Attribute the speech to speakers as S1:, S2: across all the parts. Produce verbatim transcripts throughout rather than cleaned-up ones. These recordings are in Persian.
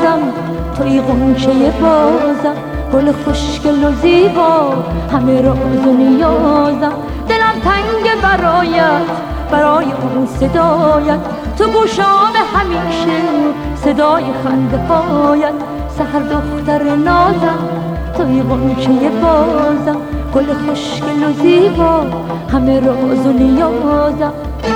S1: نازم، توی غنچه بازم، گل خوشگل و زیبا، همه راز و نیازم. دلم تنگ برایت، برای اون صدایت، تو گوشام همیشه صدای خنده هایت. سحر دختر نازم، توی غنچه بازم، گل خوشگل و زیبا، همه راز و نیازم.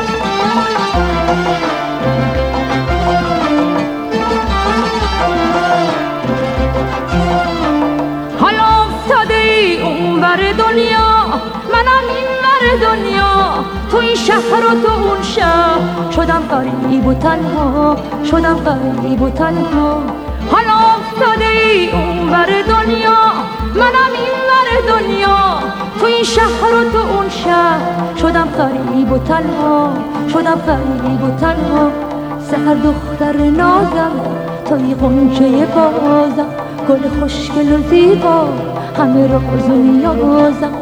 S1: حالا افتاده ای اون ور دنیا، منم این ور دنیا، تو این شهر و تو اون شهر، شدم غریب و تنها، شدم غریب و تنها. حالا افتاده ای اون ور دنیا، منم این ور دنیا، تو این شهر و تو اون شهر، شدم غریب و تنها، شدم غریب و تنها. سحر دختر نازم، توی غنچه بازم، گل خوشگل و زیبا، همه راز و نیازم.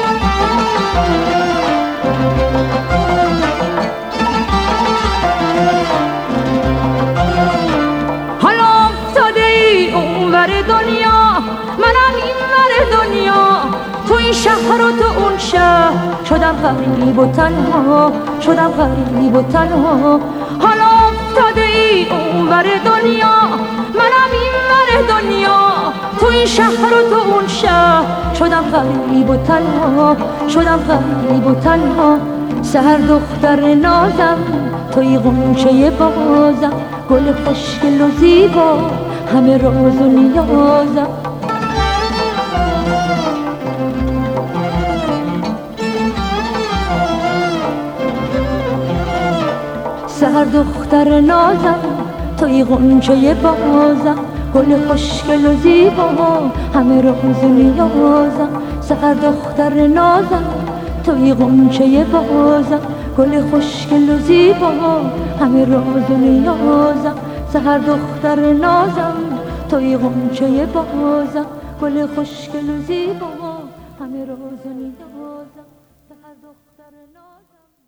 S1: حالا افتاده ای اون ور دنیا، منم این ور دنیا، تو این شهر و تو اون شهر، شدم غریب و تنها، شدم غریب و تنها. حالا افتاده ای اون ور دنیا، منم این ور دنیا، تو این شهر و تو اون شهر، شدم غریب و تنها، شدم غریب و تنها. سحر دختر نازم، توی غنچه بازم، گل خوشگل و زیبا، همه راز و نیازم. سحر دختر نازم، توی غنچه بازم، گل خوشگل و زیبا، همه راز و نیازم. سحر دختر نازم، توی غنچه بازم، گل خوشگل و زیبا، همه راز و نیازم. سحر دختر نازم، توی غنچه بازم، گل خوشگل و زیبا، همه راز و نیازم. سحر دختر نازم.